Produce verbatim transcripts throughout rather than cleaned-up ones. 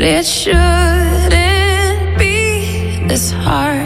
it shouldn't be this hard.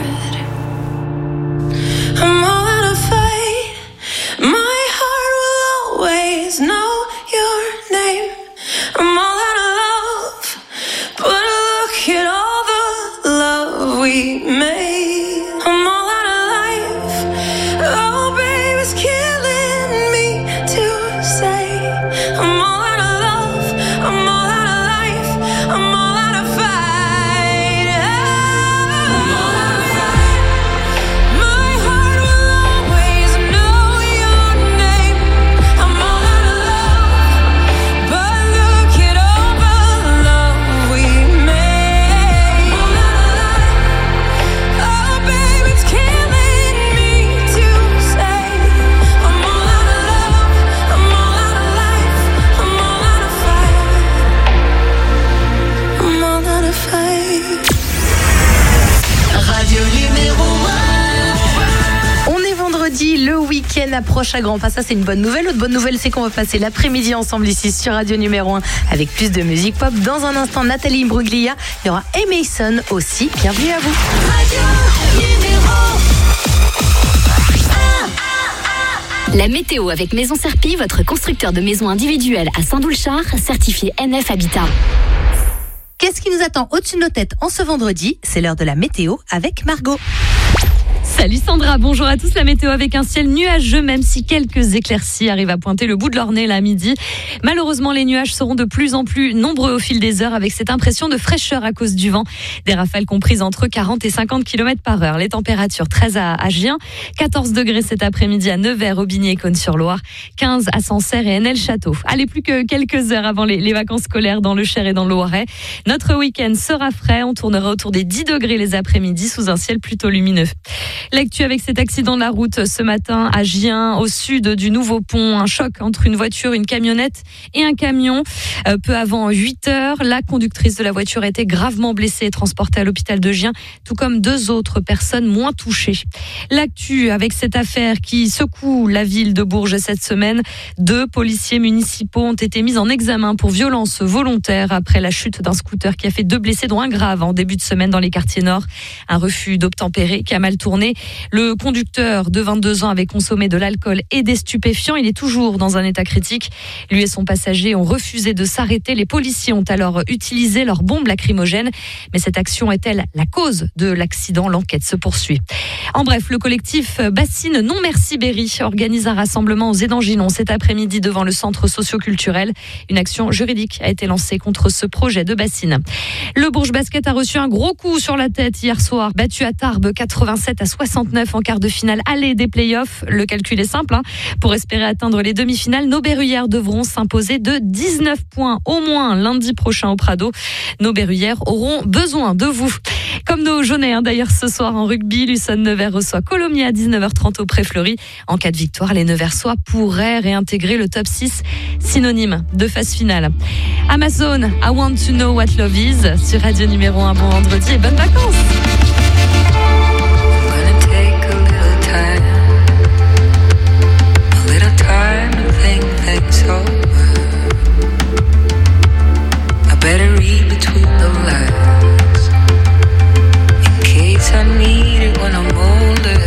I'm all out of fight. My heart will always know your name. I'm all out of love, but look at all the love we made. I'm all out of life. Oh, babe, it's killing me to say. I'm all out of love. I'm all out of life. I'm all out of fight. Oh, I'm all out of fight. My heart will always know your name. I'm all out of love, but look at all the love we made. I'm all out of life. Oh, babe, it's killing me to say. I'm all out of love. I'm all out of life. I'm all out of fight. I'm all out of fight. Radio numéro un. On est vendredi, le week-end approche à grands pas. Ça, c'est une bonne nouvelle. L'autre bonne nouvelle, c'est qu'on va passer l'après-midi ensemble ici sur Radio numéro un avec plus de musique pop. Dans un instant, Nathalie Imbruglia. Il y aura A. Mason aussi. Bienvenue à vous. Radio numéro un. La météo avec Maison Serpy, votre constructeur de maisons individuelles à Saint-Doulchard, certifié N F Habitat. Qu'est-ce qui nous attend au-dessus de nos têtes en ce vendredi? C'est l'heure de la météo avec Margot. Salut Sandra, bonjour à tous. La météo avec un ciel nuageux, même si quelques éclaircies arrivent à pointer le bout de leur nez là à midi. Malheureusement, les nuages seront de plus en plus nombreux au fil des heures avec cette impression de fraîcheur à cause du vent. Des rafales comprises entre quarante et cinquante kilomètres par heure. Les températures treize à Agen, quatorze degrés cet après-midi à Nevers, Aubigné et Cosne-sur-Loire, quinze à Sancerre et Henel-Château. Allez, plus que quelques heures avant les, les vacances scolaires dans le Cher et dans le Loiret. Notre week-end sera frais. On tournera autour des dix degrés les après-midi sous un ciel plutôt lumineux. L'actu avec cet accident de la route ce matin à Gien, au sud du Nouveau Pont. Un choc entre une voiture, une camionnette et un camion. Euh, peu avant huit heures, la conductrice de la voiture a été gravement blessée et transportée à l'hôpital de Gien, tout comme deux autres personnes moins touchées. L'actu avec cette affaire qui secoue la ville de Bourges cette semaine. Deux policiers municipaux ont été mis en examen pour violence volontaire après la chute d'un scooter qui a fait deux blessés, dont un grave en début de semaine dans les quartiers nord. Un refus d'obtempérer qui a mal tourné. Le conducteur de vingt-deux ans avait consommé de l'alcool et des stupéfiants. Il est toujours dans un état critique. Lui et son passager ont refusé de s'arrêter. Les policiers ont alors utilisé leurs bombes lacrymogènes. Mais cette action est-elle la cause de l'accident? L'enquête se poursuit. En bref, le collectif Bassine Non Merci Berry organise un rassemblement aux Édangillons cet après-midi devant le centre socio-culturel. Une action juridique a été lancée contre ce projet de Bassine. Le Bourges Basket a reçu un gros coup sur la tête hier soir. Battu à Tarbes quatre-vingt-sept à soixante-neuf en quart de finale aller des playoffs. Le calcul est simple. Hein. Pour espérer atteindre les demi-finales, nos Berruyères devront s'imposer de dix-neuf points au moins lundi prochain au Prado. Nos Berruyères auront besoin de vous. Comme nos Jaunais, hein, d'ailleurs, ce soir en rugby, Luçon-Nevers reçoit Colomiers à dix-neuf heures trente au Pré-Fleury. En cas de victoire, les Neversois pourraient réintégrer le top six, synonyme de phase finale. Amazon, I Want to Know What Love Is, sur Radio numéro un. Bon vendredi et bonnes vacances. Better read between the lines in case I need it when I'm older.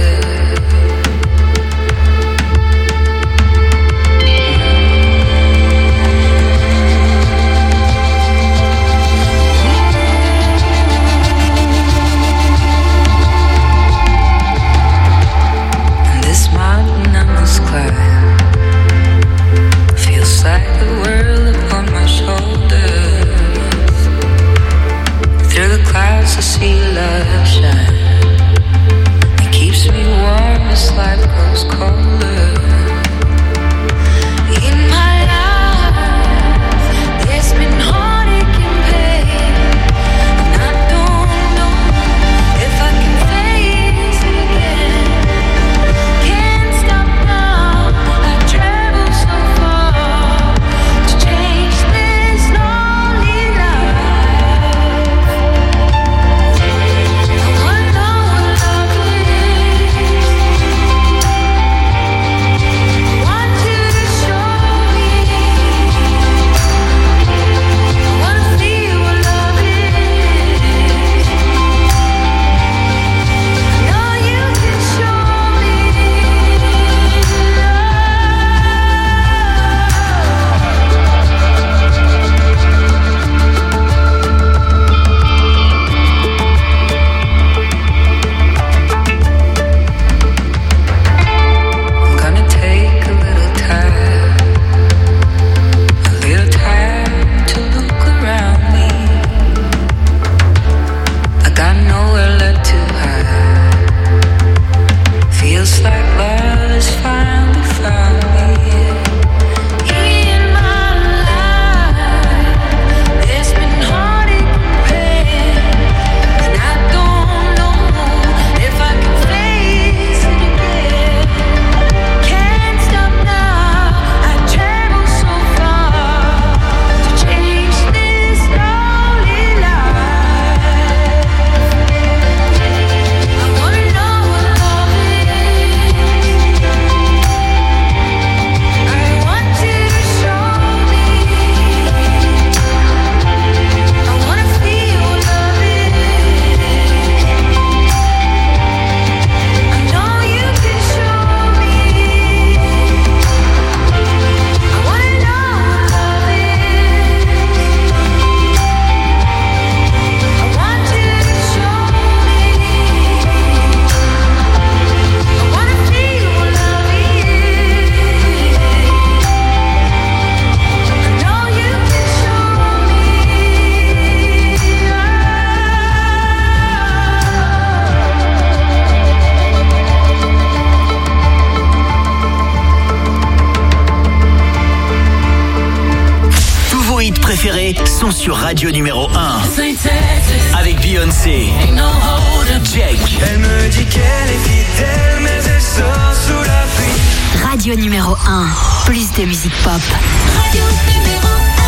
préférés sont sur Radio numéro un. Avec Beyoncé, Jake. Elle me dit qu'elle est fidèle, mais elle sort sous la pluie. Radio numéro un. Plus de musique pop. Radio numéro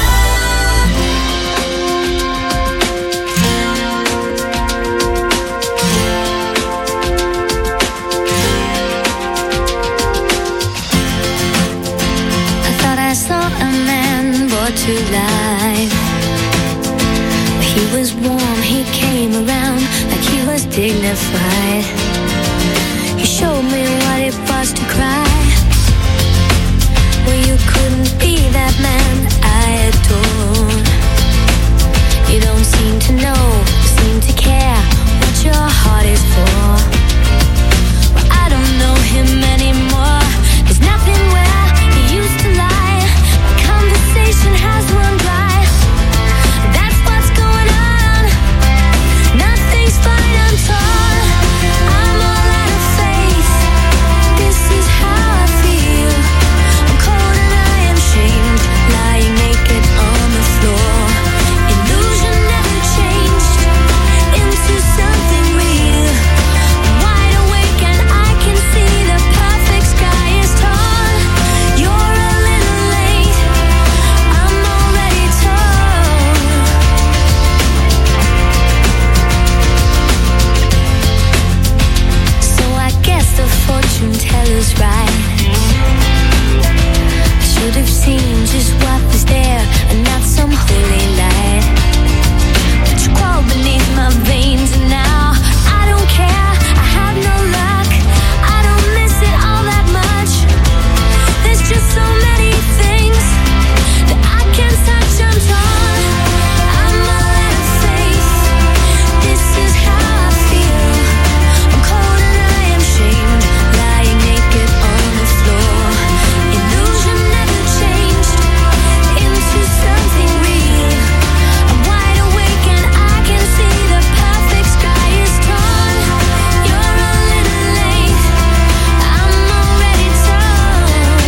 I saw a man brought to life. He was warm, he came around like he was dignified. He showed me what it was to cry. Well, you couldn't be that man I adored. You don't seem to know, seem to care what your heart is for. Well, I don't know him anymore. There's nothing where he used to lie. Conversation has run dry. That's what's going on. Nothing's fine, I'm torn. I'm all out of faith. This is how I feel. I'm cold and I am shamed, lying naked on the floor. Illusion never changed into something real. I'm wide awake and I can see the perfect sky is torn. You're a little late. I'm already torn. So I guess the fortune teller's right. I should have seen just what was there and not some holy light. But you crawl beneath my veins and now I don't care. I have no luck. I don't miss it all that much. There's just so many things that I can't touch. I'm torn. I'm all out of faith. This is how I feel. I'm cold and I am shamed, lying naked on the floor. Illusion never changed into something real. I'm wide awake and I can see the perfect sky is torn. You're a little late. I'm already torn.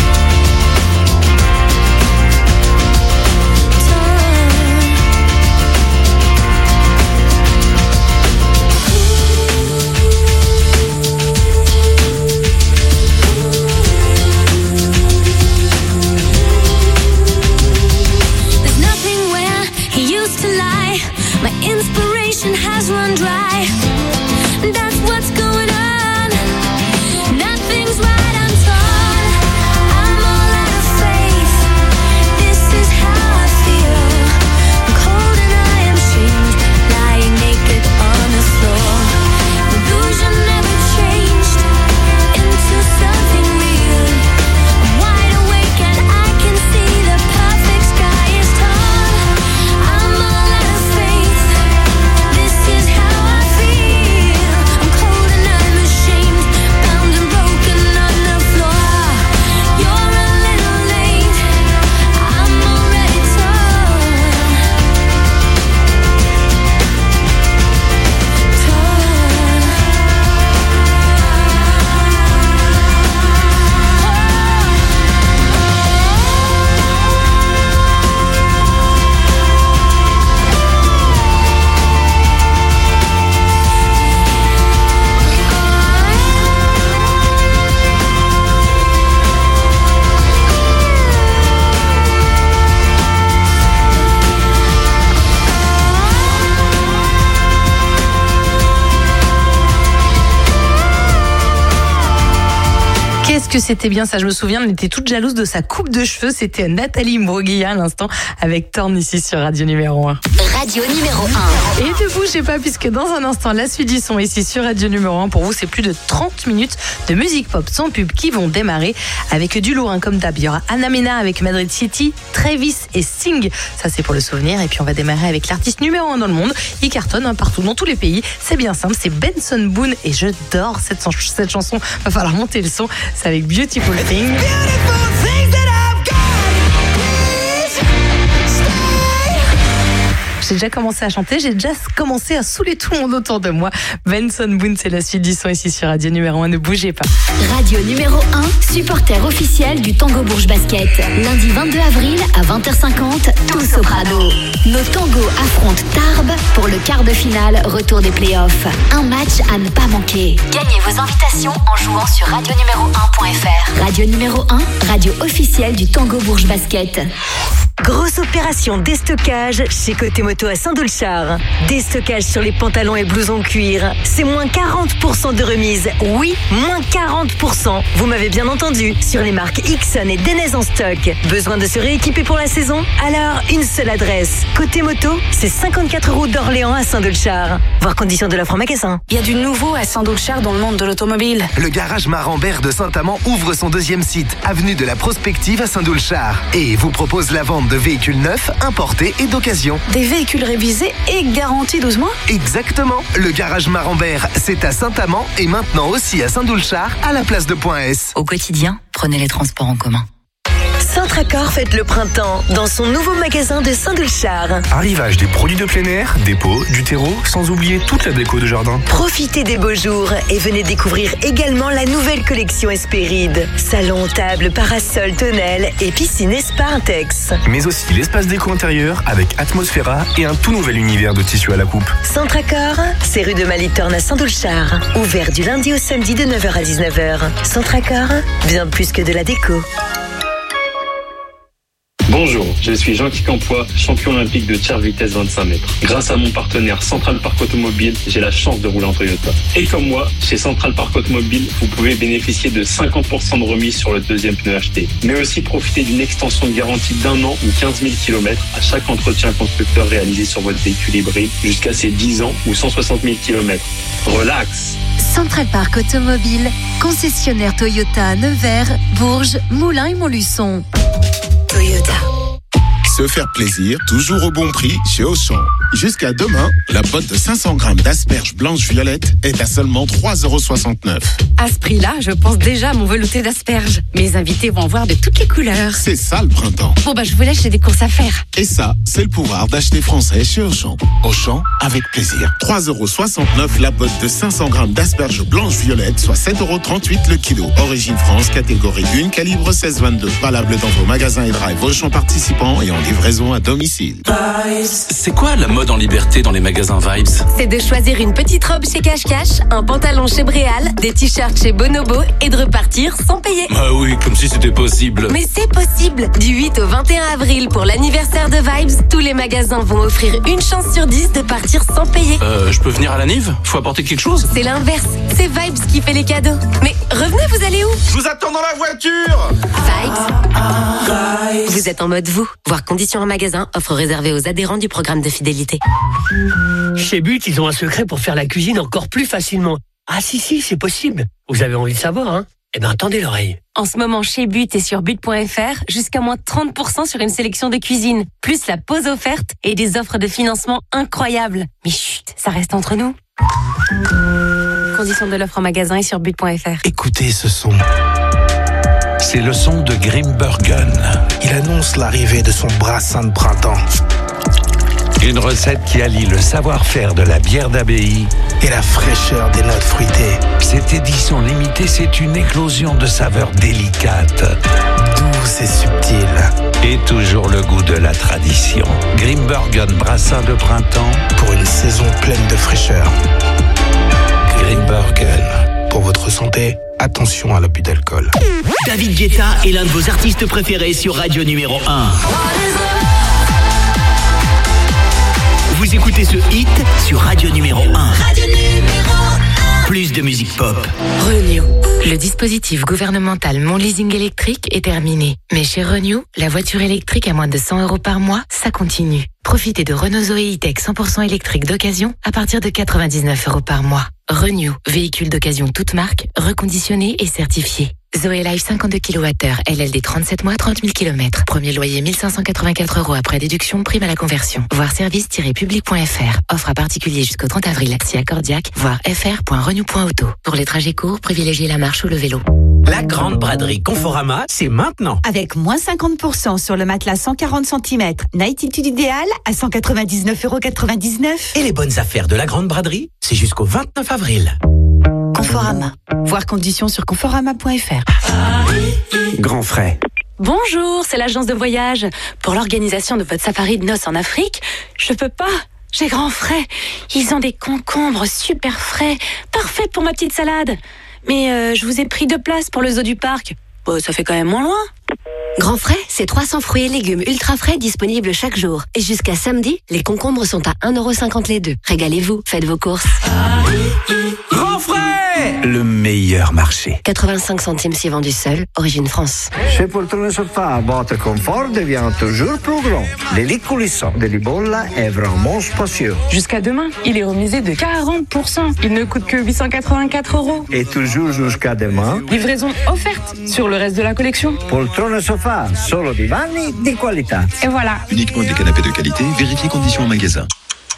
There's nothing where he used to lie. My inspiration has run dry. That's what's going on. Nothing's right, I'm torn. I'm all out of faith. This is how I feel. I'm cold and I am shamed, lying naked on the floor. Illusion never changed into something real. I'm wide awake and I can see the perfect sky is torn. I'm all out of faith. This is how I feel. I'm cold and I'm ashamed, bound and broken on the floor. You're a little late. I'm already torn. Qu'est-ce que c'était bien ça, je me souviens, on était toute jalouse de sa coupe de cheveux. C'était Nathalie Imbruglia à l'instant avec Torn ici sur Radio numéro un. Radio numéro un. Et ne bougez pas puisque dans un instant, la suite du son ici sur Radio numéro un. Pour vous, c'est plus de trente minutes de musique pop sans pub qui vont démarrer avec du lourd hein, comme d'hab. Il y aura Anna Mena avec Madrid City, Travis et Sting. Ça, c'est pour le souvenir. Et puis, on va démarrer avec l'artiste numéro un dans le monde. Il cartonne hein, partout, dans tous les pays. C'est bien simple, c'est Benson Boone et je dors cette, cette chanson. Va falloir monter le son. C'est avec Beautiful Thing. j'ai déjà commencé à chanter, j'ai déjà commencé à saouler tout le monde autour de moi. Benson Boone, c'est la suite du son ici sur Radio Numéro un, ne bougez pas. Radio Numéro un, supporter officiel du Tango Bourges Basket. Lundi vingt-deux avril à vingt heures cinquante, tous au Prado. Nos tangos affrontent Tarbes pour le quart de finale, retour des playoffs. Un match à ne pas manquer. Gagnez vos invitations en jouant sur radio numéro un point f r. Radio Numéro un, radio officielle du Tango Bourges Basket. Grosse opération déstockage chez Côté Moto à Saint-Doulchard. Déstockage sur les pantalons et blousons cuir. C'est moins quarante pour cent de remise. Oui, moins quarante pour cent. Vous m'avez bien entendu. Sur les marques Ixon et Denez en stock. Besoin de se rééquiper pour la saison? Alors, une seule adresse. Côté Moto, c'est cinquante-quatre route d'Orléans à Saint-Doulchard. Voir conditions de l'offre en magasin. Il y a du nouveau à Saint-Doulchard dans le monde de l'automobile. Le garage Marambert de Saint-Amand ouvre son deuxième site, avenue de la Prospective à Saint-Doulchard. Et vous propose la vente de véhicules neufs, importés et d'occasion. Des véhicules révisés et garantis douze mois? Exactement. Le garage Marambert, c'est à Saint-Amand et maintenant aussi à Saint-Doulchard, à la place de Point S. Au quotidien, prenez les transports en commun. Centracor fête le printemps dans son nouveau magasin de Saint-Doulchard. Arrivage des produits de plein air, des pots, du terreau, sans oublier toute la déco de jardin. Profitez des beaux jours et venez découvrir également la nouvelle collection Espéride. Salon, table, parasol, tonnelle et piscine Espa Intex. Mais aussi l'espace déco intérieur avec Atmosphera et un tout nouvel univers de tissu à la coupe. Centracor, c'est rue de Malitorne à Saint-Doulchard. Ouvert du lundi au samedi de neuf heures à dix-neuf heures. Centracor, bien plus que de la déco. Bonjour, je suis Jean-Guy Campois, champion olympique de tir vitesse vingt-cinq mètres. Grâce à mon partenaire Central Park Automobile, j'ai la chance de rouler en Toyota. Et comme moi, chez Central Park Automobile, vous pouvez bénéficier de cinquante pour cent de remise sur le deuxième pneu acheté. Mais aussi profiter d'une extension de garantie d'un an ou quinze mille kilomètres à chaque entretien constructeur réalisé sur votre véhicule hybride jusqu'à ses dix ans ou cent soixante mille kilomètres. Relax! Central Park Automobile, concessionnaire Toyota à Nevers, Bourges, Moulins et Montluçon. Toyota. Se faire plaisir, toujours au bon prix chez Auchan. Jusqu'à demain, la botte de cinq cents grammes d'asperges blanches violettes est à seulement trois euros soixante-neuf. À ce prix-là, je pense déjà à mon velouté d'asperges. Mes invités vont en voir de toutes les couleurs. C'est ça le printemps. Bon bah je vous laisse, j'ai des courses à faire. Et ça, c'est le pouvoir d'acheter français chez Auchan. Auchan, avec plaisir. trois euros soixante-neuf la botte de cinq cents grammes d'asperges blanches violettes, soit sept euros trente-huit le kilo. Origine France, catégorie un, calibre seize vingt-deux. Valable dans vos magasins et drive Auchan participants et en livraison à domicile. C'est quoi la mode en liberté dans les magasins Vibes? C'est de choisir une petite robe chez Cache Cache, un pantalon chez Bréal, des t-shirts chez Bonobo et de repartir sans payer. Ah oui, comme si c'était possible. Mais c'est possible. Du huit au vingt et un avril pour l'anniversaire de Vibes, tous les magasins vont offrir une chance sur dix de partir sans payer. Euh, je peux venir à la Nive? Faut apporter quelque chose? C'est l'inverse. C'est Vibes qui fait les cadeaux. Mais revenez, vous allez où? Je vous attends dans la voiture. Vibes. Vous êtes en mode vous. Voir conditions en magasin, offre réservée aux adhérents du programme de fidélité. Chez But, ils ont un secret pour faire la cuisine encore plus facilement. Ah si, si, c'est possible. Vous avez envie de savoir, hein? Eh bien, tendez l'oreille. En ce moment, chez But et sur but point f r, jusqu'à moins trente pour cent sur une sélection de cuisine, plus la pause offerte et des offres de financement incroyables. Mais chut, ça reste entre nous. Conditions de l'offre en magasin et sur but point f r. Écoutez ce son. C'est le son de Grimbergen. Il annonce l'arrivée de son brassin de printemps. Une recette qui allie le savoir-faire de la bière d'abbaye et la fraîcheur des notes fruitées. Cette édition limitée, c'est une éclosion de saveurs délicates, douces et subtiles. Et toujours le goût de la tradition. Grimbergen brassin de printemps pour une saison pleine de fraîcheur. Grimbergen. Pour votre santé, attention à l'abus d'alcool. David Guetta est l'un de vos artistes préférés sur Radio Numéro un. Vous écoutez ce hit sur Radio Numéro un. Radio Numéro un. Plus de musique pop. Renew. Le dispositif gouvernemental Mon Leasing électrique est terminé. Mais chez Renew, la voiture électrique à moins de cent euros par mois, ça continue. Profitez de Renault Zoé E-Tech cent pour cent électrique d'occasion à partir de quatre-vingt-dix-neuf euros par mois. Renew, véhicule d'occasion toute marque, reconditionné et certifié. Zoé Life cinquante-deux kilowattheures, L L D trente-sept mois, trente mille kilomètres. Premier loyer mille cinq cent quatre-vingt-quatre euros après déduction, prime à la conversion. Voir service tiret public point f r. Offre à particulier jusqu'au trente avril. Si accordiaque, voir f r point renew point auto. Pour les trajets courts, privilégiez la marche ou le vélo. La grande braderie Conforama, c'est maintenant. Avec moins cinquante pour cent sur le matelas cent quarante centimètres, Nightitude idéal à cent quatre-vingt-dix-neuf euros quatre-vingt-dix-neuf. Et les bonnes affaires de la grande braderie, c'est jusqu'au vingt-neuf avril. Conforama. Voir conditions sur conforama point f r. Grand frais. Bonjour, c'est l'agence de voyage. Pour l'organisation de votre safari de noces en Afrique, je peux pas. J'ai grand frais. Ils ont des concombres super frais, parfaits pour ma petite salade. Mais euh, je vous ai pris deux places pour le zoo du parc. Bon, ça fait quand même moins loin. Grand frais, c'est trois cents fruits et légumes ultra frais disponibles chaque jour. Et jusqu'à samedi, les concombres sont à un euro cinquante les deux. Régalez-vous, faites vos courses. Grand frais, le meilleur marché. quatre-vingt-cinq centimes si vendu seul, origine France. Chez Poltrone Sofa, votre confort devient toujours plus grand. Les lits coulissants de Libolla est vraiment spacieux. Jusqu'à demain, il est remisé de quarante pour cent. Il ne coûte que huit cent quatre-vingt-quatre euros. Et toujours jusqu'à demain, livraison offerte sur le reste de la collection. Poltrone Sofa, solo divani di qualità. Et voilà. Uniquement des canapés de qualité, vérifiez conditions en magasin.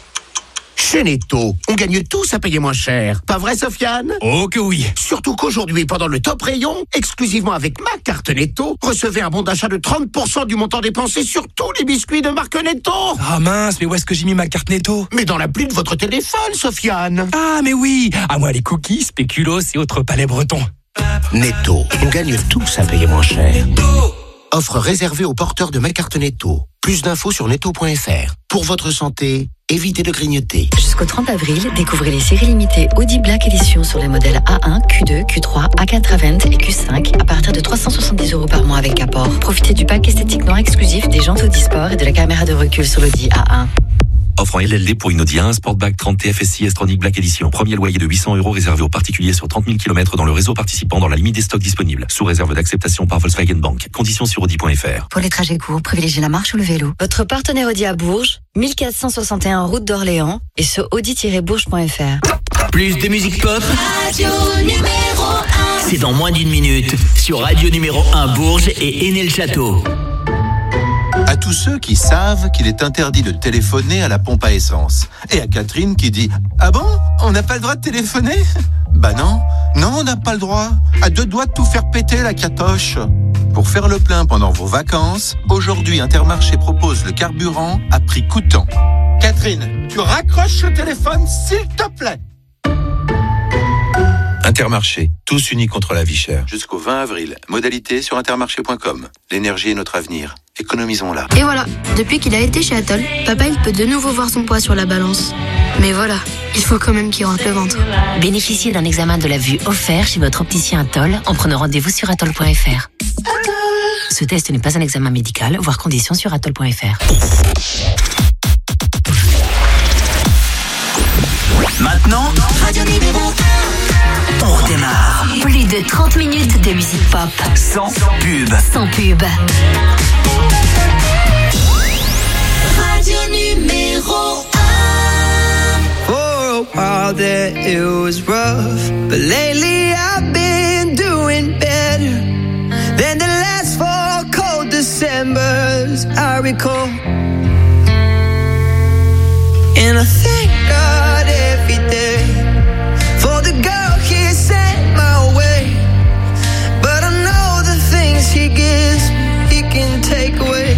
Chez Netto, on gagne tous à payer moins cher. Pas vrai, Sofiane? Oh que oui. Surtout qu'aujourd'hui, pendant le top rayon, exclusivement avec ma carte Netto, recevez un bon d'achat de trente pour cent du montant dépensé sur tous les biscuits de marque Netto. Ah mince, mais où est-ce que j'ai mis ma carte Netto? Mais dans l'appli de votre téléphone, Sofiane. Ah mais oui. À moi les cookies, spéculoos et autres palais bretons. Netto, on gagne tous à payer moins cher. Offre réservée aux porteurs de ma carte Netto. Plus d'infos sur netto point f r. Pour votre santé, évitez de grignoter. Jusqu'au trente avril, découvrez les séries limitées Audi Black Edition sur les modèles A un, Q deux, Q trois, A quatre Avant et Q cinq à partir de trois cent soixante-dix euros par mois avec apport. Profitez du pack esthétique noir exclusif, des jantes Audi Sport et de la caméra de recul sur l'Audi A un. Offre en L L D pour une Audi A un Sportback trente T F S I S-Tronic Black Edition. Premier loyer de huit cents euros réservé aux particuliers sur trente mille kilomètres dans le réseau participant dans la limite des stocks disponibles. Sous réserve d'acceptation par Volkswagen Bank. Conditions sur audi point f r. Pour les trajets courts, privilégiez la marche ou le vélo. Votre partenaire Audi à Bourges, mille quatre cent soixante et un route d'Orléans et sur audi tiret bourges point f r. Plus de musique pop, Radio numéro un. c'est dans moins d'une minute sur Radio numéro un Bourges et Aîné-le-Château. À tous ceux qui savent qu'il est interdit de téléphoner à la pompe à essence. Et à Catherine qui dit « Ah bon, on n'a pas le droit de téléphoner ?» Bah non, non on n'a pas le droit. À deux doigts de tout faire péter la catoche. Pour faire le plein pendant vos vacances, aujourd'hui Intermarché propose le carburant à prix coûtant. Catherine, tu raccroches le téléphone s'il te plaît. Intermarché, tous unis contre la vie chère. Jusqu'au vingt avril, modalité sur intermarché point com. L'énergie est notre avenir. Économisons-la. Et voilà, depuis qu'il a été chez Atoll, papa il peut de nouveau voir son poids sur la balance. Mais voilà, il faut quand même qu'il rentre le ventre. Bénéficiez d'un examen de la vue offert chez votre opticien Atoll en prenant rendez-vous sur atoll point f r. Ce test n'est pas un examen médical, voire conditions sur atoll point f r. Maintenant, Radio numéro un. on redémarre. Plus de trente minutes de musique pop. Sans pub. Sans pub. Radio numéro un. For a while there it was rough, but lately I've been doing better than the last four cold Decembers I recall. And I thank God every day for the girl He sent my way. But I know the things He gives He can take away.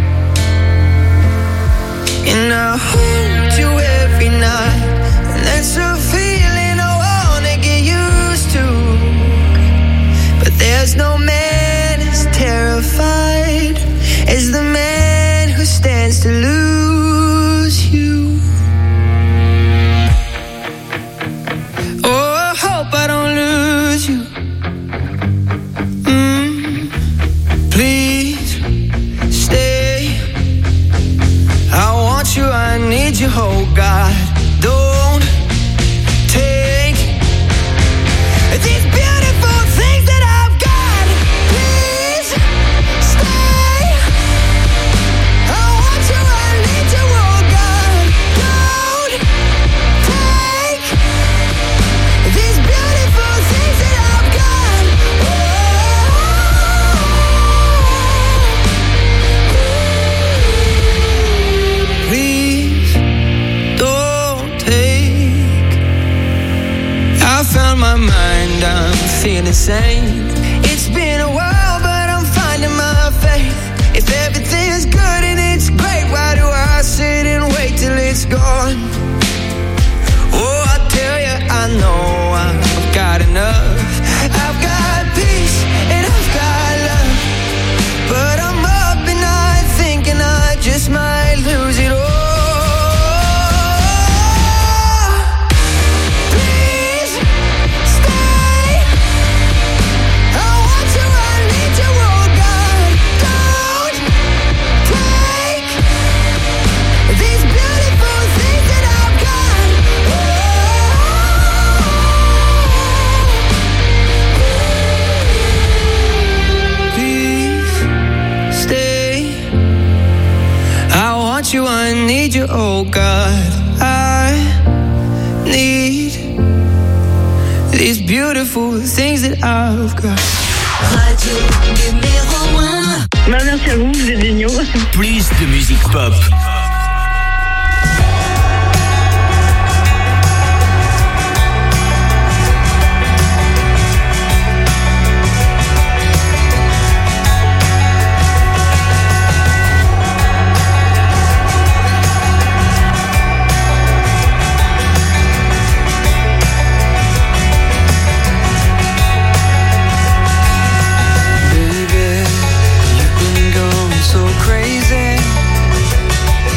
And I hold you every night, and that's a feeling I wanna get used to. But there's no man as terrified as the man who stands to lose you. Oh, I hope I don't lose you. Mm, please stay. I want you, I need you, oh God. Don't take these beautiful things that I've got feel insane. It's been a while, but I'm finding my faith. If everything's good and it's great, why do I sit and wait till it's gone? Oh, I tell you, I know I've got enough. I've got peace and I've got love, but I'm up at night thinking I just might lose it all. You, I need you, oh God, I need these beautiful things that I've got. Radio numéro un. Bah, merci à vous, vous êtes géniaux. Plus de musique pop. So crazy,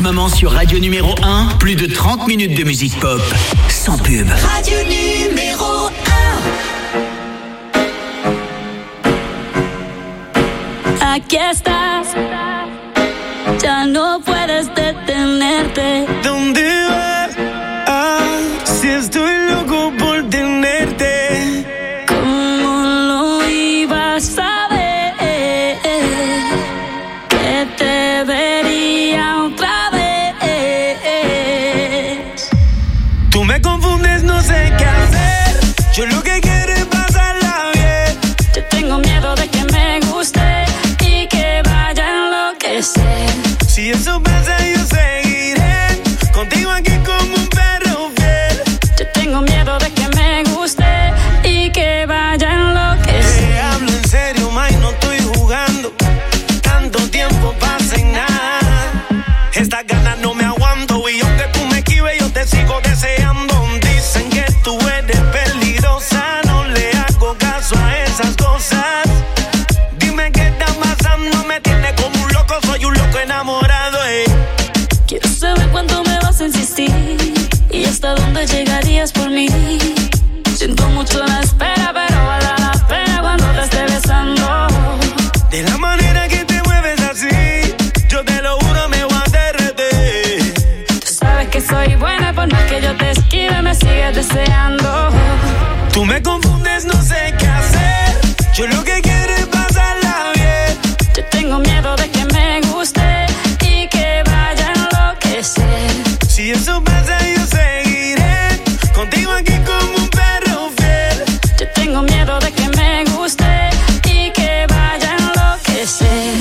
moment sur Radio Numéro un, plus de trente minutes de musique pop, sans pub. Radio Numéro un. Aquí estás, ya no puedes detenerte. ¿Dónde vas? Ah, si estoy loco por tenerte. ¿Cómo lo ibas a ver? Que te vería otra vez. Tú me confundes, no sé qué hacer. Yo lo que quiero es pasarla bien. Yo tengo miedo de que me guste y que vaya a enloquecer. Si eso pasa, yo seguiré contigo aquí como un perro fiel. Yo tengo miedo de que me guste y que vaya a enloquecer. Te hablo en serio, May, no estoy jugando. Tanto tiempo pasa y nada. Estas ganas no me aguanto y aunque tú me esquives, yo te sigo deseando. Dicen que tú eres peligrosa, no le hago caso a esas cosas. Dime qué está pasando, me tiene como un loco, soy un loco enamorado, eh. Quiero saber cuánto me vas a insistir y hasta dónde llegarías por mí. Siento mucho la espera, pero vale la pena cuando te esté besando. De la manera que te mueves así, yo te lo juro, me voy a derretir. Tú sabes que soy buena, por más que yo te esquive, me sigues deseando. Tú me confundes, no sé qué hacer. Yo lo que quiero es pasarla bien. Yo tengo miedo de que me guste y que vaya a enloquecer. Si eso pasa, yo seguiré contigo aquí como un perro fiel. Yo tengo miedo de que me guste y que vaya a enloquecer.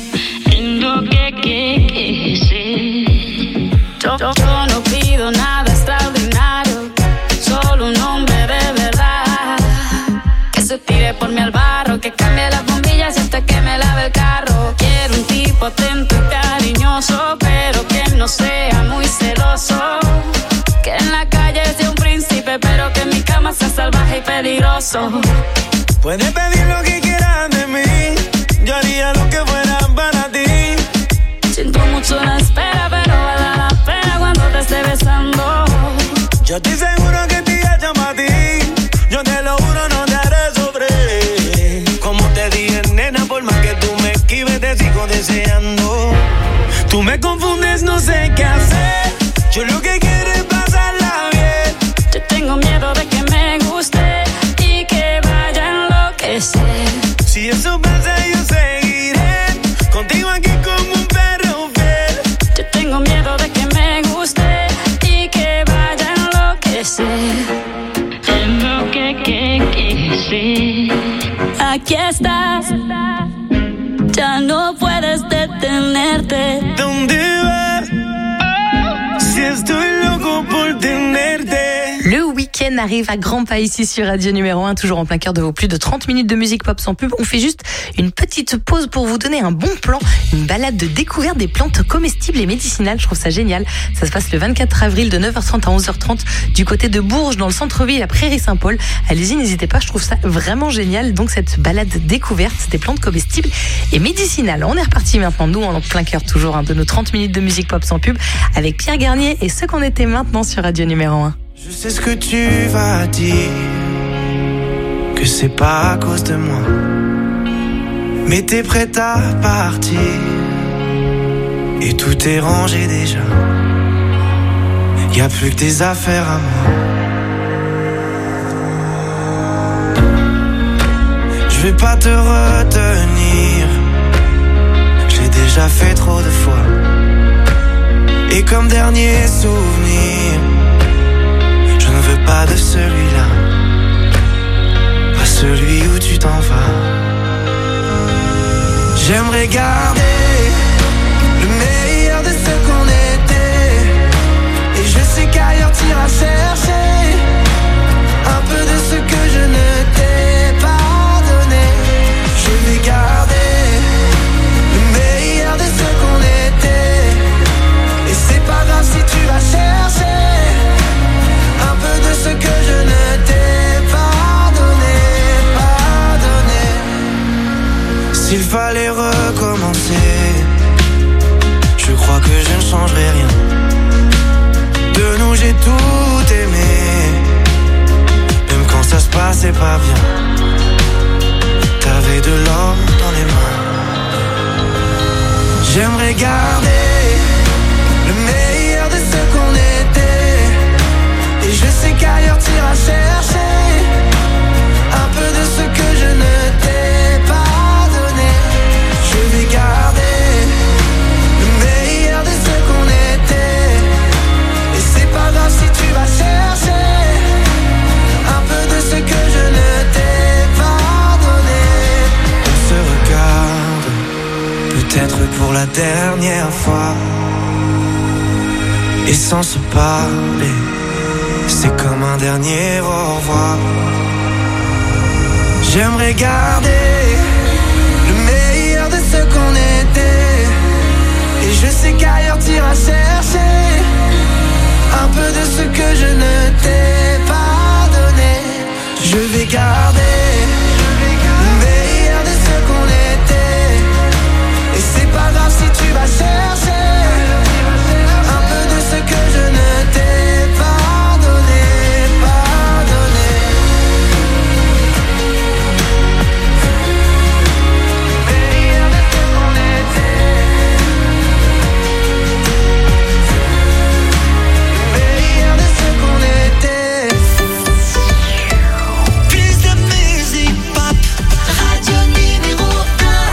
Enloquecer. Yo, yo, yo no pido nada extraordinario, solo un hombre de verdad que se tire por mí al barro, que cambie las bombillas hasta que me lave el carro. Quiero un tipo atento y cariñoso, pero que no sea muy celoso. Que en la calle sea un príncipe, pero que en mi cama sea salvaje y peligroso. Puedes pedir lo que quieras de mí, yo haría lo que fuera para ti. Siento mucho la espera, pero vale la pena cuando te esté besando. Yo estoy seguro que te llamo a ti, yo te lo juro, no te haré sufrir. Como te dije, nena, por más que tú me esquives, te sigo deseando. Tú me confundes, no sé qué hacer. Yo lo que quiero es pasarla bien. Yo tengo miedo de que me guste y que vaya a enloquecer. Si eso pasa, yo seguiré contigo aquí como un perro fiel. Yo tengo miedo de que me guste y que vaya a enloquecer. Enloquecer. Aquí estás, ya no puedes detenerte. ¿Dónde vas? Si estoy loco por tenerte. Le week-end arrive à grands pas ici sur Radio Numéro un, toujours en plein cœur de vos plus de trente minutes de musique pop sans pub. On fait juste une petite pause pour vous donner un bon plan, une balade de découverte des plantes comestibles et médicinales. Je trouve ça génial. Ça se passe le vingt-quatre avril de neuf heures trente à onze heures trente du côté de Bourges, dans le centre-ville, à Prairie-Saint-Paul. Allez-y, n'hésitez pas, je trouve ça vraiment génial. Donc cette balade découverte des plantes comestibles et médicinales. On est reparti maintenant, nous, en plein cœur toujours hein, de nos trente minutes de musique pop sans pub avec Pierre Garnier et ce qu'on était maintenant sur Radio Numéro un. Je sais ce que tu vas dire, que c'est pas à cause de moi, mais t'es prête à partir, et tout est rangé déjà. Y'a plus que tes affaires à moi. Je vais pas te retenir, j'ai déjà fait trop de fois, et comme dernier souvenir, je ne veux pas de celui-là, pas celui où tu t'en vas. J'aimerais garder le meilleur de ce qu'on était, et je sais qu'ailleurs t'iras chercher un peu de ce que je ne t'ai pas donné. Je vais garder le meilleur de ce qu'on était, et c'est pas grave si tu vas chercher un peu de ce que je ne t'ai pas donné, pas donné. S'il fallait recommencer, je je crois que je ne changerai rien. De nous j'ai tout aimé, même quand ça se passait pas bien. T'avais de l'or dans les mains. J'aimerais garder le meilleur de ce qu'on était. Et je sais qu'ailleurs t'iras chercher un peu de ce que je ne t'ai pas donné. Je vais garder le meilleur de ce qu'on était. Et c'est pas grave si tu vas chercher un peu de ce que je ne t'ai pas donné. On se regarde, peut-être pour la dernière fois. Et sans se parler, c'est comme un dernier au revoir. J'aimerais garder le meilleur de ce qu'on était. Et je sais qu'ailleurs t'iras chercher un peu de ce que je ne t'ai pas donné. Je vais garder le meilleur de ce qu'on était. Et c'est pas grave si tu vas chercher un peu de ce que je ne t'ai pas donné, pas donné. Meilleur de ce qu'on était. Meilleur de ce qu'on était. Plus de musique pop, radio numéro un.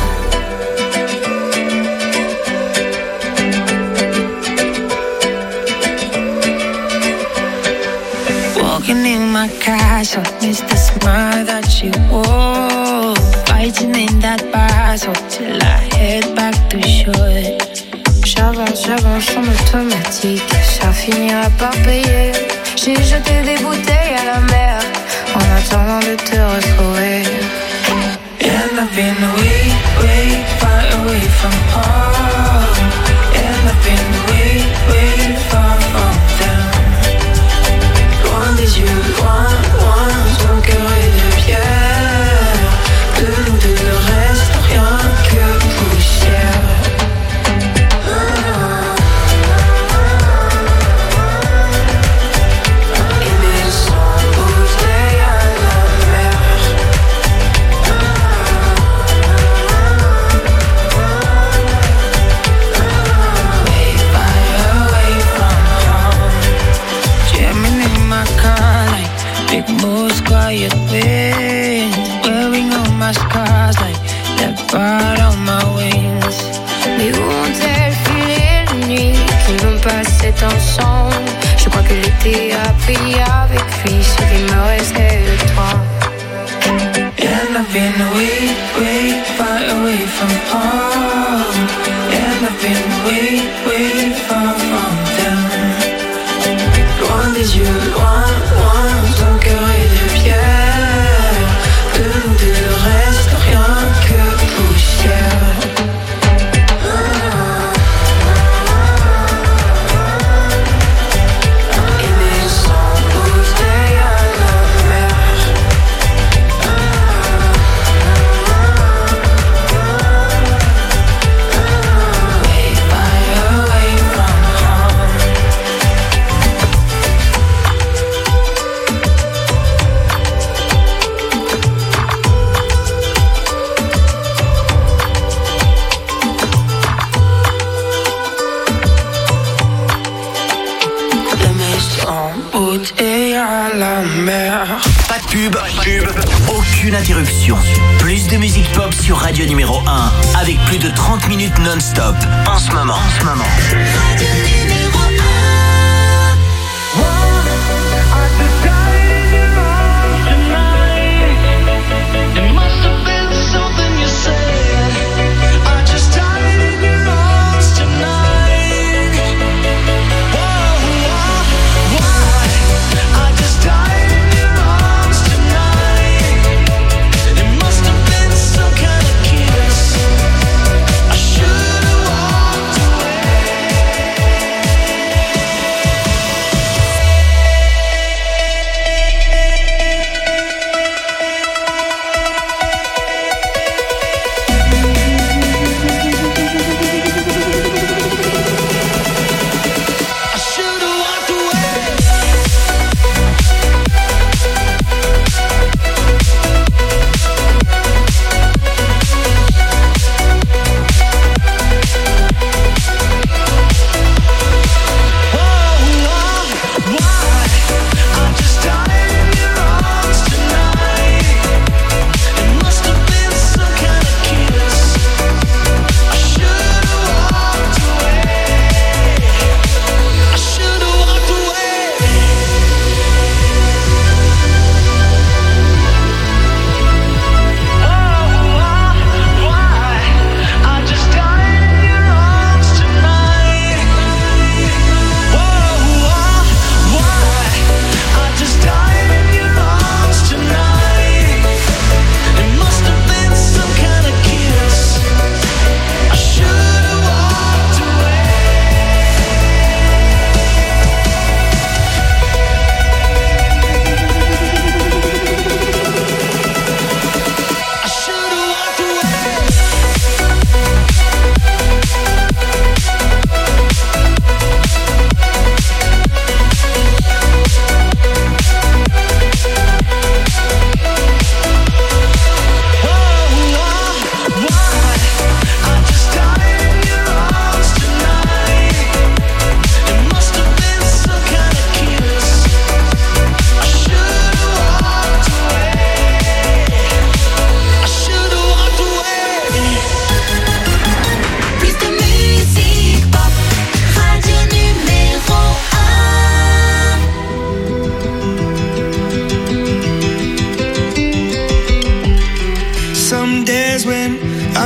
Walking in my castle, miss the smile that she wore. Fighting in that battle till I head back to shore. J'avance, j'avance en automatique, ça finira par payer. J'ai jeté des bouteilles à la mer en attendant de te retrouver. And I've been way, way far away from home. And I've been way, way far from them. Loin des yeux, loin, loin, ton cœur est de pierre. De nous deux ne reste rien que poussière. Most quiet wind, wearing all my scars like that part on my wings. Mais où ont-elles filé la nuit qu'ils ont passé ensemble? Je crois que l'été a payé avec lui ce qui me restait de toi. And I've been way, way far away from home. And I've been way, way far from them. Loin des yeux, loin, loin, ton cœur est de pierre. De nous deux ne reste rien que poussière. Aimer sans bouteille à la mer. Way far away from home. Et à la mer. Pas de pub, pas de pub, aucune interruption. Plus de musique pop sur Radio numéro un avec plus de trente minutes non-stop. En ce moment, en ce moment. Radio numéro un. I should've walked away.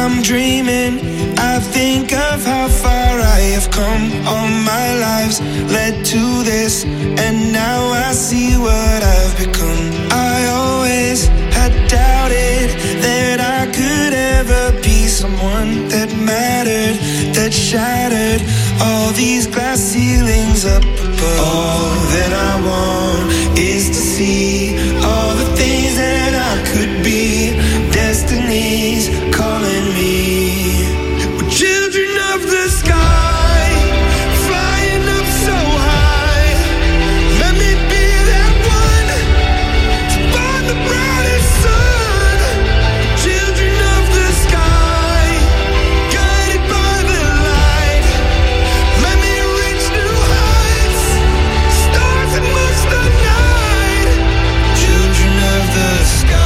I'm dreaming, I think of how far I have come. All my lives led to this, and now I see what I've become. I always had doubted that I could ever be someone that mattered, that shattered all these glass ceilings up above. All that I want is to see all the things that I could be. Destiny's calling me. We're children of the sky, flying up so high. Let me be that one to find the brightest sun. Children of the sky, guided by the light. Let me reach new heights, stars amongst the night. Children of the sky.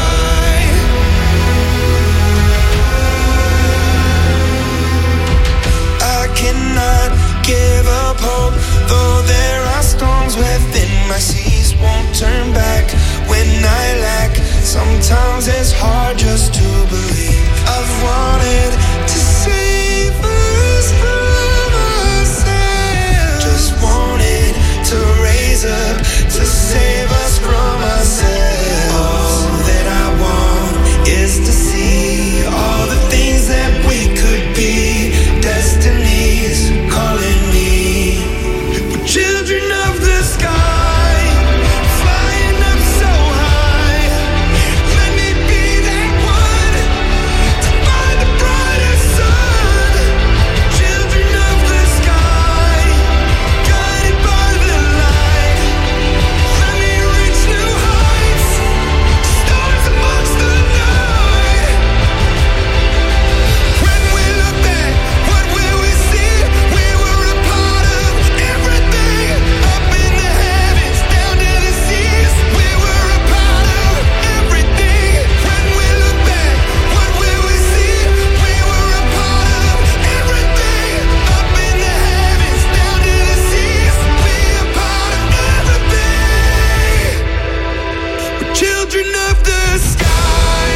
Cannot give up hope, though there are storms within my seas. Won't turn back when I lack. Sometimes it's hard just to believe. I've wanted to save us from ourselves. Just wanted to raise up to save us from ourselves. All that I want is to see all the things that we could be. Destiny's calling me. We're children of the sky, flying up so high. Let me be that one to find the brightest sun. Children of the sky, guided by the light. Let me reach new heights, stars amongst the night. When we look back, what will we see? We were a part of everything, up in the heavens, down to the seas. We were a part of everything. When we look back, what will we see? We were a part of everything, up in the heavens, down to the seas. We a part of everything. We're children of the sky,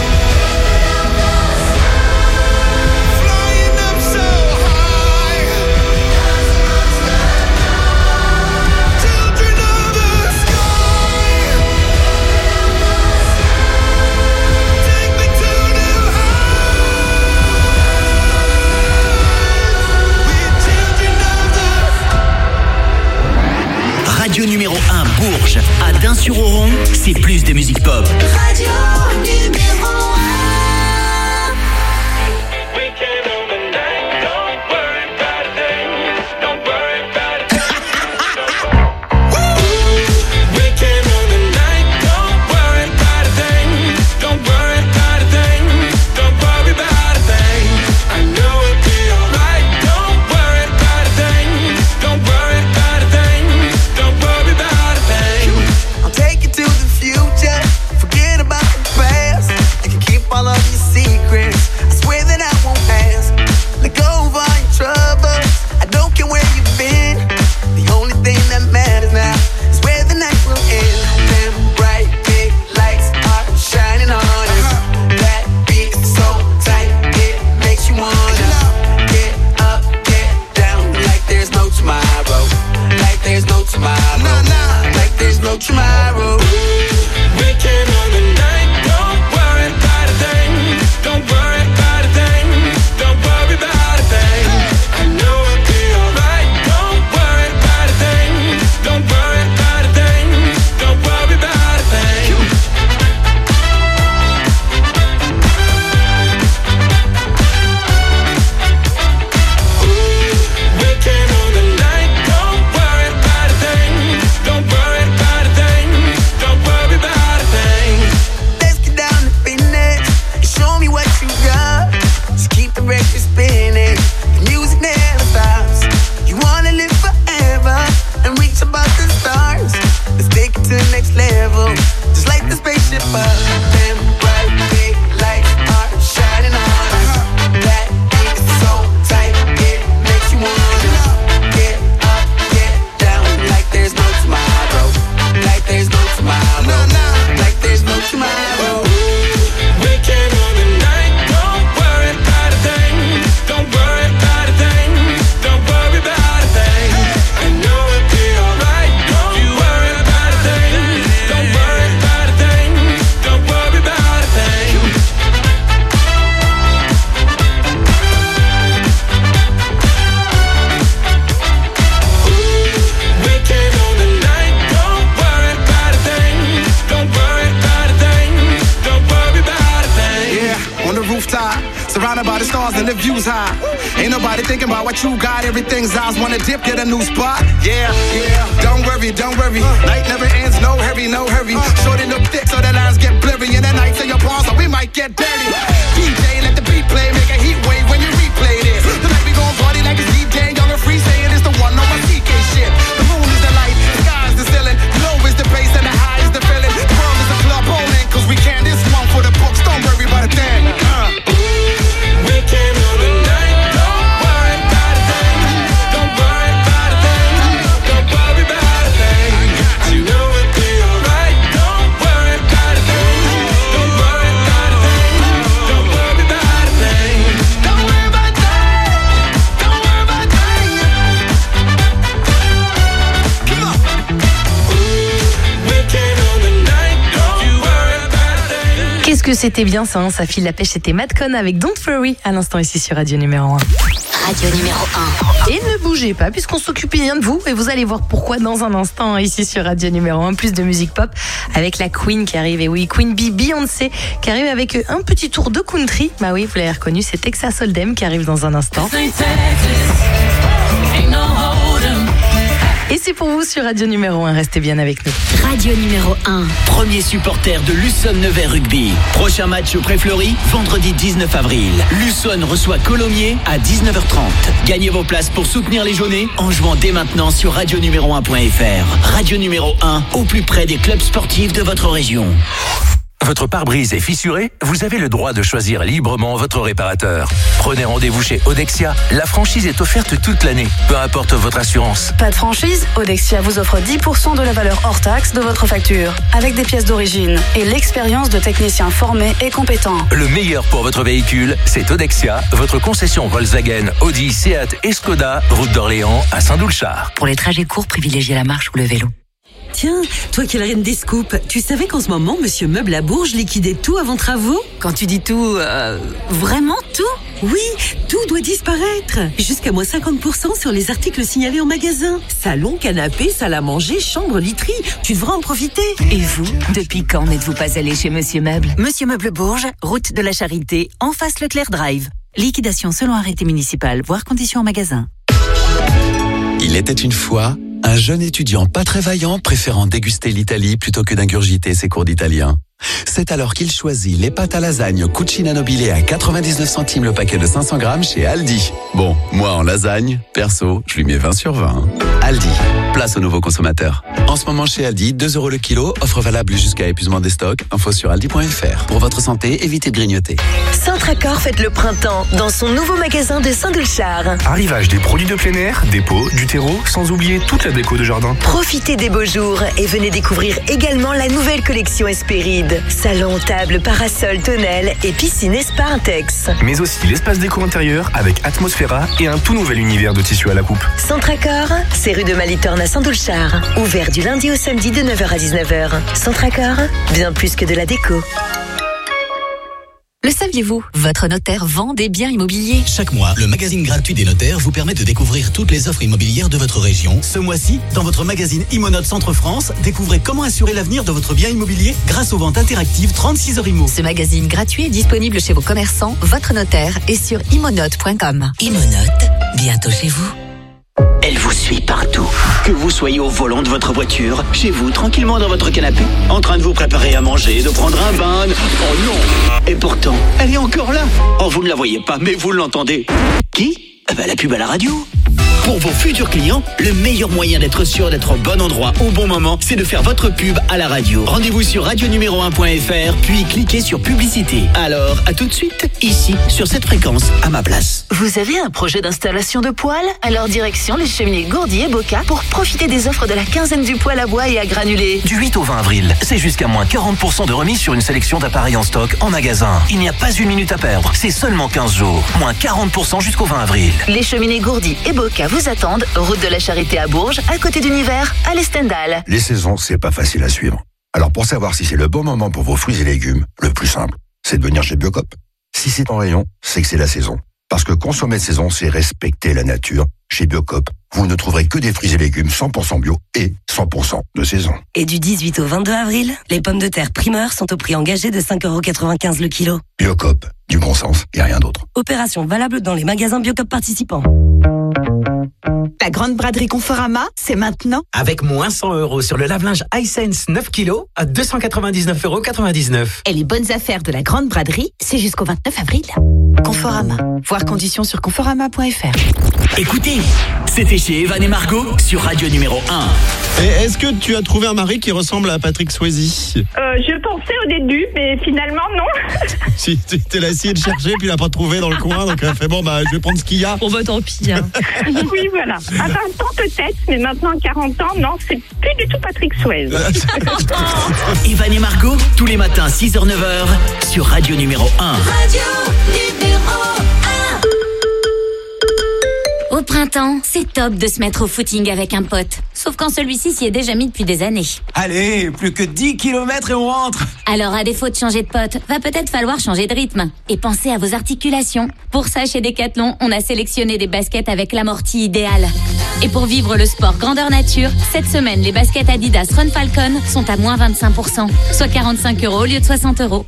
flying up so high. Children of the sky, take me to new heights. We're children of the Radio numéro un Bourges, à Dain-sur-Oron, c'est plus de musique pop. Radio numéro un. I'll take you to the future. Forget about the past. You can keep all of your secrets. I swear that I won't ask. Let go of all your troubles. I don't care where you've been. The only thing that matters now is where the night will end. Them bright big lights are shining on us. That beat is so tight, it makes you wanna get up, get down, like there's no tomorrow. Like there's no tomorrow. Like there's no tomorrow. Weekend on the night, don't worry about a thing. Don't worry about a thing. Don't worry about a thing. I know it'll be alright. Don't worry about a thing. Don't worry about a thing. Don't worry about a thing. Weekend on the night, don't worry about a thing. Don't worry about a thing. Don't worry about a thing. Let's get down to business and show me what you got. Just keep the record spinning. The music never stops. You wanna live forever and reach above the stars. Let's take it to the next level. Just like the spaceship up. Them bright big lights are shining on us. That beat is so tight, it makes you wanna get up, get down, like there's no tomorrow. Like there's no tomorrow. Like there's no tomorrow. Weekend on the night, don't worry about the views high. Ain't nobody thinking about what you got. Everything's ours. Wanna dip, get a new spot. Yeah, yeah. Don't worry, don't worry. Night never ends. No hurry, no hurry. Short and look thick so the lines get blurry. And the nights in your palms, so we might get dirty. D J, let the beat play. Make a heat wave when you replay this. Tonight we gon' party like it's D J. Young and free, saying it's the one on my C K shit. The moon is the light, the sky is the ceiling. The low is the bass and the high is the feeling. The world is a club bowling, cause we can. This one for the books. Don't worry about a thing. Uh. We came on the night. Don't worry about a thing. Don't worry about a thing. Don't worry about a thing. You know it'll be alright. Don't worry about a thing. Don't worry about a thing. Don't worry about a thing. Don't worry about a thing. Don't worry about a thing. Come on. We came on the night. Don't you worry about a thing. Qu'est-ce que c'était bien ça, hein, ça file la pêche, c'était Madcon avec Don't Worry à l'instant ici sur Radio numéro un. Radio numéro un. Et ne bougez pas puisqu'on s'occupe bien de vous et vous allez voir pourquoi dans un instant ici sur Radio numéro un. Plus de musique pop avec la Queen qui arrive, et oui, Queen Bee, Beyoncé qui arrive avec un petit tour de country. Bah oui, vous l'avez reconnu, c'est Texas Hold'em qui arrive dans un instant. Et c'est pour vous sur Radio numéro un, restez bien avec nous. Radio numéro un. Premier supporter de Luçon Nevers Rugby. Prochain match au Pré-Fleury, vendredi dix-neuf avril. Luçon reçoit Colomiers à dix-neuf heures trente. Gagnez vos places pour soutenir les Jaunets en jouant dès maintenant sur radio numéro un point f r. Radio numéro un, au plus près des clubs sportifs de votre région. Votre pare-brise est fissuré? Vous avez le droit de choisir librement votre réparateur. Prenez rendez-vous chez Odexia. La franchise est offerte toute l'année, peu importe votre assurance. Pas de franchise? Odexia vous offre dix pour cent de la valeur hors taxe de votre facture, avec des pièces d'origine et l'expérience de techniciens formés et compétents. Le meilleur pour votre véhicule, c'est Odexia, votre concession Volkswagen, Audi, Seat et Skoda, route d'Orléans à Saint-Doulchard. Pour les trajets courts, privilégiez la marche ou le vélo. Tiens, toi qui es la reine des scoops, tu savais qu'en ce moment, Monsieur Meuble à Bourges liquidait tout avant travaux? Quand tu dis tout, euh, vraiment tout? Oui, tout doit disparaître. Jusqu'à moins cinquante pour cent sur les articles signalés en magasin. Salon, canapé, salle à manger, chambre, literie. Tu devras en profiter. Et vous, depuis quand n'êtes-vous pas allé chez Monsieur Meuble? Monsieur Meuble Bourges, route de la Charité, en face Leclerc Drive. Liquidation selon arrêté municipal, voire conditions en magasin. Il était une fois un jeune étudiant pas très vaillant préférant déguster l'Italie plutôt que d'ingurgiter ses cours d'italien. C'est alors qu'il choisit les pâtes à lasagne Cucina Nobile à quatre-vingt-dix-neuf centimes le paquet de cinq cents grammes chez Aldi. Bon, moi en lasagne, perso, je lui mets vingt sur vingt. Aldi, place aux nouveaux consommateurs. En ce moment chez Aldi, deux euros le kilo, offre valable jusqu'à épuisement des stocks. Info sur aldi point f r. Pour votre santé, évitez de grignoter. Centracor fête le printemps dans son nouveau magasin de Saint-Doulchard. Arrivage des produits de plein air, des pots, du terreau, sans oublier toute la déco de jardin. Profitez des beaux jours et venez découvrir également la nouvelle collection Hespéride. Salon, table, parasol, tonnelle et piscine et spa Intex. Mais aussi l'espace déco intérieur avec Atmosphera et un tout nouvel univers de tissu à la coupe. Centracor, c'est rue de Malitorne à Saint-Doulchard. Ouvert du lundi au samedi de neuf heures à dix-neuf heures. Centracor, bien plus que de la déco. Le saviez-vous? Votre notaire vend des biens immobiliers. Chaque mois, le magazine gratuit des notaires vous permet de découvrir toutes les offres immobilières de votre région. Ce mois-ci, dans votre magazine Immonote Centre-France, découvrez comment assurer l'avenir de votre bien immobilier grâce aux ventes interactives trente-six heures Immo. Ce magazine gratuit est disponible chez vos commerçants, votre notaire et sur immonote point com. Immonote, bientôt chez vous. Elle vous suit partout. Que vous soyez au volant de votre voiture, chez vous, tranquillement dans votre canapé, en train de vous préparer à manger, de prendre un bain. Oh non! Et pourtant, elle est encore là. Oh, vous ne la voyez pas, mais vous l'entendez. Qui? Eh ben, la pub à la radio. Pour vos futurs clients, le meilleur moyen d'être sûr d'être au bon endroit au bon moment, c'est de faire votre pub à la radio. Rendez-vous sur radio numéro un point f r, puis cliquez sur publicité. Alors, à tout de suite, ici, sur cette fréquence, à ma place. Vous avez un projet d'installation de poêle? Alors direction les cheminées Gourdi et Boca pour profiter des offres de la quinzaine du poêle à bois et à granulés. Du huit au vingt avril, c'est jusqu'à moins quarante pour cent de remise sur une sélection d'appareils en stock en magasin. Il n'y a pas une minute à perdre, c'est seulement quinze jours. Moins quarante pour cent jusqu'au vingt avril. Les cheminées Gourdi et Boca vous attendent, route de la Charité à Bourges, à côté d'Univers, à l'Estendal. Les saisons, c'est pas facile à suivre. Alors pour savoir si c'est le bon moment pour vos fruits et légumes, le plus simple, c'est de venir chez Biocop. Si c'est en rayon, c'est que c'est la saison. Parce que consommer de saison, c'est respecter la nature. Chez Biocop, vous ne trouverez que des fruits et légumes cent pour cent bio et cent pour cent de saison. Et du dix-huit au vingt-deux avril, les pommes de terre primeurs sont au prix engagé de cinq euros quatre-vingt-quinze le kilo. Biocop, du bon sens et rien d'autre. Opération valable dans les magasins Biocop participants. La grande braderie Conforama, c'est maintenant. Avec moins cent euros sur le lave-linge Hisense neuf kilos à deux cent quatre-vingt-dix-neuf euros quatre-vingt-dix-neuf. Et les bonnes affaires de la grande braderie, c'est jusqu'au vingt-neuf avril. Conforama. Voir conditions sur conforama point f r. Écoutez, c'était chez Evan et Margot sur Radio numéro un. Et est-ce que tu as trouvé un mari qui ressemble à Patrick Swayze? Euh, je pensais au début, mais finalement, non. Si, tu t'es là essayé de chercher, puis il n'a pas trouvé dans le coin, donc elle a fait bon, bah, je vais prendre ce qu'il y a. Bon, bah, tant pis. Hein. Oui, voilà. À vingt ans, peut-être, mais maintenant, à quarante ans, non, c'est plus du tout Patrick Swayze. Evan et Margot, tous les matins, six heures neuf heures, sur Radio numéro un. Radio numéro un. Au printemps, c'est top de se mettre au footing avec un pote. Sauf quand celui-ci s'y est déjà mis depuis des années. Allez, plus que dix kilomètres et on rentre. Alors, à défaut de changer de pote, va peut-être falloir changer de rythme. Et pensez à vos articulations. Pour ça, chez Decathlon, on a sélectionné des baskets avec l'amorti idéal. Et pour vivre le sport grandeur nature, cette semaine, les baskets Adidas Run Falcon sont à moins vingt-cinq pour cent, soit quarante-cinq euros au lieu de soixante euros.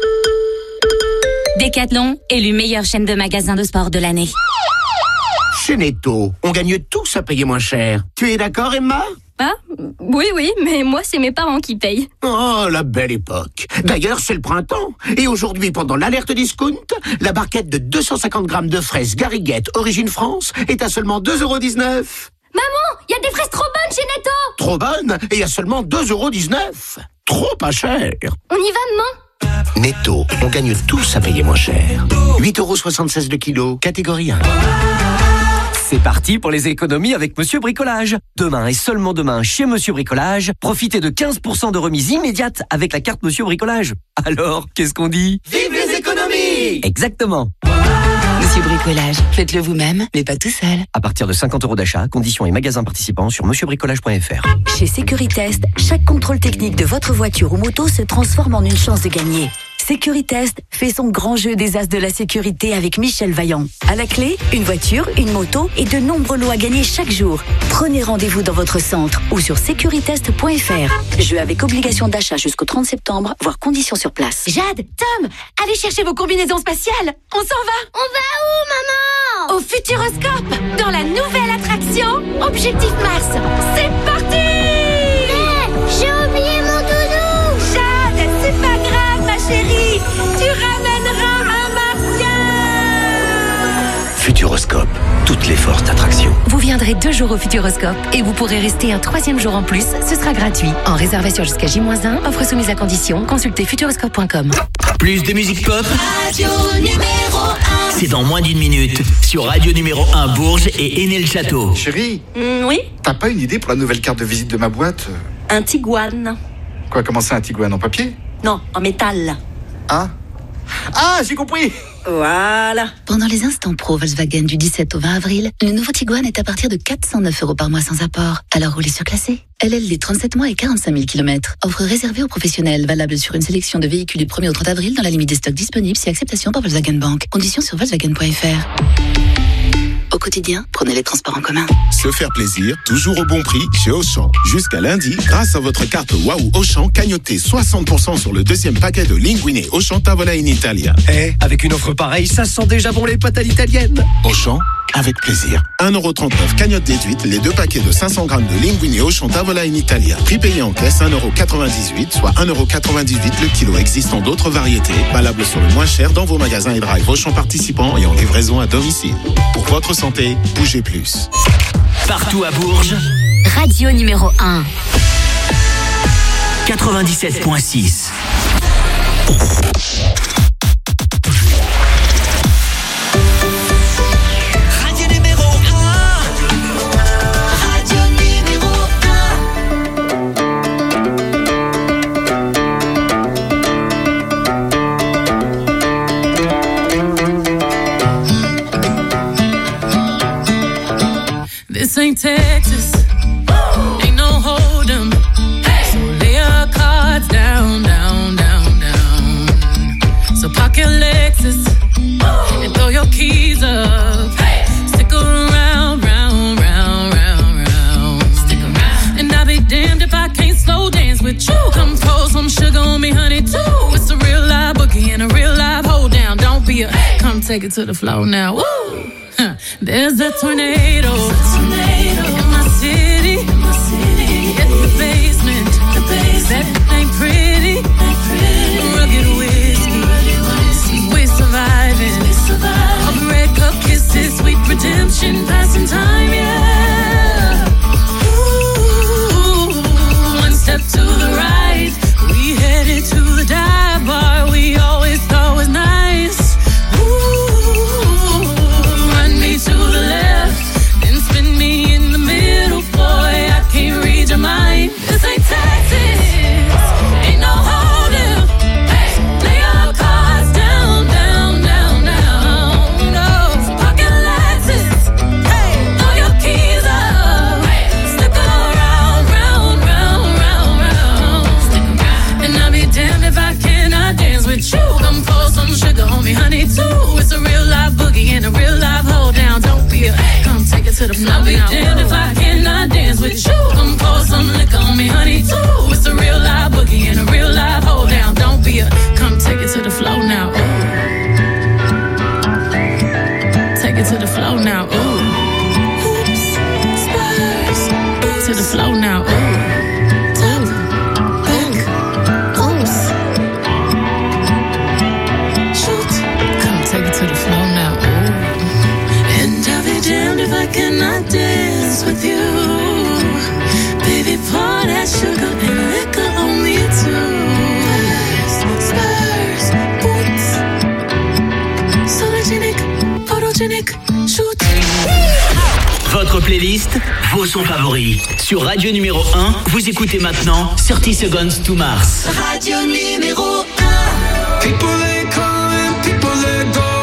Decathlon, élu meilleure chaîne de magasins de sport de l'année. Chez Netto, on gagne tous à payer moins cher. Tu es d'accord, Emma? Ah, oui, oui, mais moi, c'est mes parents qui payent. Oh, la belle époque. D'ailleurs, c'est le printemps. Et aujourd'hui, pendant l'alerte discount, la barquette de deux cent cinquante grammes de fraises Gariguette Origine France est à seulement deux euros dix-neuf. Maman, il y a des fraises trop bonnes chez Netto. Trop bonnes et à seulement deux euros dix-neuf. Trop pas cher. On y va, maman? Netto, on gagne tous à payer moins cher. huit euros soixante-seize le kilo, catégorie un. C'est parti pour les économies avec Monsieur Bricolage. Demain et seulement demain chez Monsieur Bricolage, profitez de quinze pour cent de remise immédiate avec la carte Monsieur Bricolage. Alors, qu'est-ce qu'on dit? Vive les économies! Exactement. Monsieur Bricolage, faites-le vous-même, mais pas tout seul. À partir de cinquante euros d'achat, conditions et magasins participants sur monsieur bricolage point f r. Chez Sécuritest, chaque contrôle technique de votre voiture ou moto se transforme en une chance de gagner. Sécuritest fait son grand jeu des as de la sécurité avec Michel Vaillant. À la clé, une voiture, une moto et de nombreux lots à gagner chaque jour. Prenez rendez-vous dans votre centre ou sur sécuritest point f r. Jeu avec obligation d'achat jusqu'au trente septembre, voire conditions sur place. Jade, Tom, allez chercher vos combinaisons spatiales. On s'en va. On va où, maman? Au Futuroscope, dans la nouvelle attraction Objectif Mars. C'est parti! Hey, j'ai oublié mon doudou. Jade, c'est pas grave, ma chérie. Tu ramèneras un martien. Futuroscope, toutes les forces d'attraction. Vous viendrez deux jours au Futuroscope et vous pourrez rester un troisième jour en plus. Ce sera gratuit. En réservation jusqu'à J moins un, offre soumise à condition. Consultez futuroscope point com. Plus de musique pop, Radio numéro un. c'est dans moins d'une minute sur Radio numéro un Bourges et Aîné-le-Château. Chérie, Mm, oui, t'as pas une idée pour la nouvelle carte de visite de ma boîte? un Tiguan. Quoi, comment ça, un Tiguan en papier? Non, en métal. Ah Ah, j'ai compris. Voilà. Pendant les instants pro Volkswagen du dix-sept au vingt avril, le nouveau Tiguan est à partir de quatre cent neuf euros par mois sans apport. Alors roulez surclassé. L L D trente-sept mois et quarante-cinq mille kilomètres. Offre réservée aux professionnels, valable sur une sélection de véhicules du premier au trente avril dans la limite des stocks disponibles si acceptation par Volkswagen Bank. Conditions sur volkswagen point f r. Au quotidien, prenez les transports en commun. Se faire plaisir, toujours au bon prix chez Auchan. Jusqu'à lundi, grâce à votre carte Waouh Auchan, cagnotez soixante pour cent sur le deuxième paquet de Linguine Auchan Tavola in Italia. Eh, avec une offre pareille, ça sent déjà bon les pâtes à l'italienne. Auchan, avec plaisir. un euro trente-neuf cagnotte déduite, les deux paquets de cinq cents grammes de Linguine Auchan Tavola in Italia. Prix payé en caisse un euro quatre-vingt-dix-huit, soit un euro quatre-vingt-dix-huit le kilo. Existant d'autres variétés, valables sur le moins cher dans vos magasins et drive Auchan participants et en livraison à domicile. Pour votre santé, bougez plus. Partout à Bourges, Radio numéro un. quatre-vingt-dix-sept point six. Radio numéro un. Radio numéro This ain't Texas, ain't no hold 'em. So lay your cards down, down, down, down. So park your Lexus and throw your keys up. Hey. Stick around, round, round, round, round. Stick around. And I'll be damned if I can't slow dance with you. Come pour some sugar on me, honey, too. It's a real live boogie and a real live hold down. Don't be a, hey. Come take it to the floor now. Woo! Huh. There's a tornado, a tornado in my city, in my city. In the basement, the basement. That ain't pretty, ain't pretty. Rugged whiskey, we surviving. We surviving. All the red cup kisses, sweet redemption, passing time, yeah. Ooh, one step to the right, we headed to the dive bar we always thought was nice. Ooh, run me to the left, then spin me in the middle, boy, I can't read your mind. This ain't Texas, ain't no hold'em. Hey, lay your cards down, down, down, down. No, pocket Lexus. Hey, throw your keys up. Hey, stick around, round, round, round, round. Stick around. And I'll be damned if I cannot dance with you. Come pour some sugar on me, honey, too. It's a real live boogie and a real live hold down. Don't be a, hey, come take it to the floor. I'll be damned if I cannot dance with you. Come pour some liquor on me, honey, too. It's a real live boogie and a real live hold down. Don't be a, come take it to the floor now. Ooh. Take it to the floor now. Ooh. Oops, spurs. To the floor now. Ooh. Ooh. Back. Oops. Shoot. Come take it to the floor now. Ooh. And I'll be damned if I cannot dance with you. Baby, pour that sugar and liquor on me too. Spurs, boots, sologenic, photogenic, shoot. Votre playlist, vos sons favoris. Sur Radio numéro un, vous écoutez maintenant thirty Seconds to Mars. Radio numéro un. People they come and people they go.